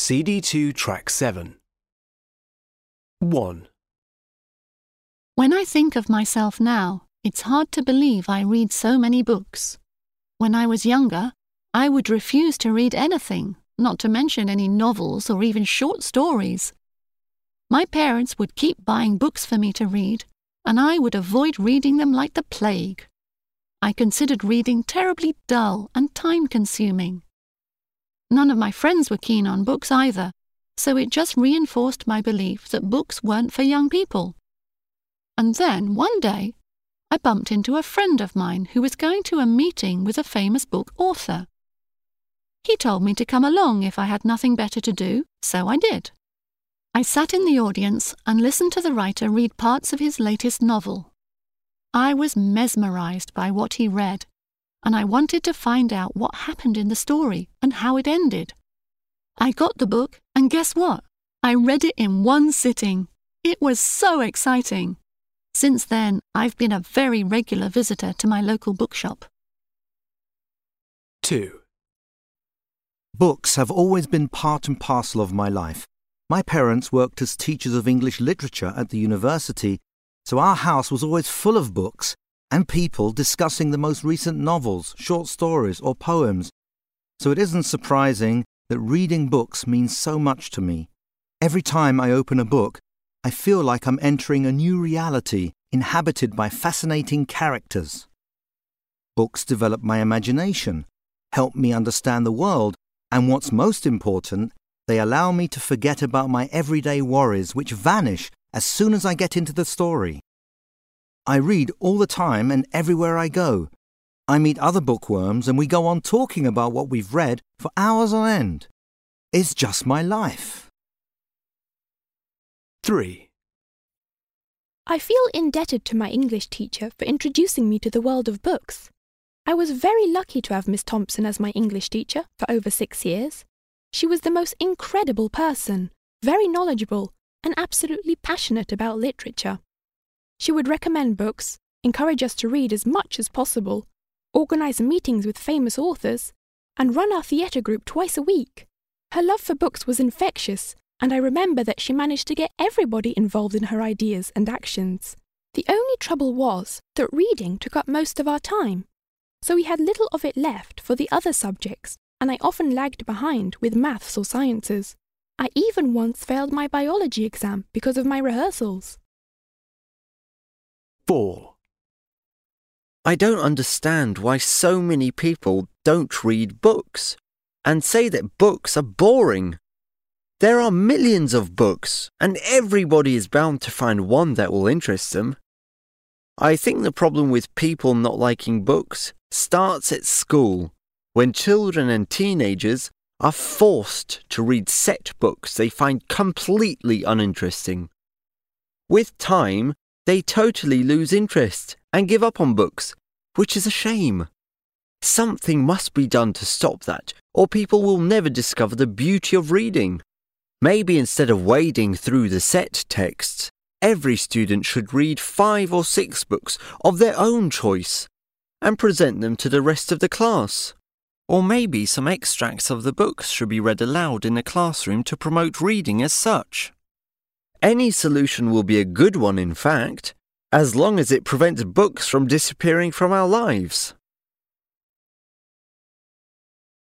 CD2 Track 7. 1. When I think of myself now, it's hard to believe I read so many books. When I was younger, I would refuse to read anything, not to mention any novels or even short stories. My parents would keep buying books for me to read, and I would avoid reading them like the plague. I considered reading terribly dull and time-consuming. None of my friends were keen on books either, so it just reinforced my belief that books weren't for young people. And then, one day, I bumped into a friend of mine who was going to a meeting with a famous book author. He told me to come along if I had nothing better to do, so I did. I sat in the audience and listened to the writer read parts of his latest novel. I was mesmerized by what he read, and I wanted to find out what happened in the story and how it ended. I got the book, and guess what? I read it in one sitting. It was so exciting. Since then, I've been a very regular visitor to my local bookshop. 2. Books have always been part and parcel of my life. My parents worked as teachers of English literature at the university, so our house was always full of books and people discussing the most recent novels, short stories or poems. So it isn't surprising that reading books means so much to me. Every time I open a book, I feel like I'm entering a new reality inhabited by fascinating characters. Books develop my imagination, help me understand the world, and what's most important, they allow me to forget about my everyday worries which vanish as soon as I get into the story. I read all the time and everywhere I go. I meet other bookworms and we go on talking about what we've read for hours on end. It's just my life. 3. I feel indebted to my English teacher for introducing me to the world of books. I was very lucky to have Miss Thompson as my English teacher for over 6 years. She was the most incredible person, very knowledgeable, and absolutely passionate about literature. She would recommend books, encourage us to read as much as possible, organise meetings with famous authors, and run our theatre group twice a week. Her love for books was infectious, and I remember that she managed to get everybody involved in her ideas and actions. The only trouble was that reading took up most of our time, so we had little of it left for the other subjects, and I often lagged behind with maths or sciences. I even once failed my biology exam because of my rehearsals. 4. I don't understand why so many people don't read books and say that books are boring. There are millions of books, and everybody is bound to find one that will interest them. I think the problem with people not liking books starts at school, when children and teenagers are forced to read set books they find completely uninteresting. With time, they totally lose interest and give up on books, which is a shame. Something must be done to stop that, or people will never discover the beauty of reading. Maybe instead of wading through the set texts, every student should read 5 or 6 books of their own choice and present them to the rest of the class. Or maybe some extracts of the books should be read aloud in the classroom to promote reading as such. Any solution will be a good one, in fact, as long as it prevents books from disappearing from our lives.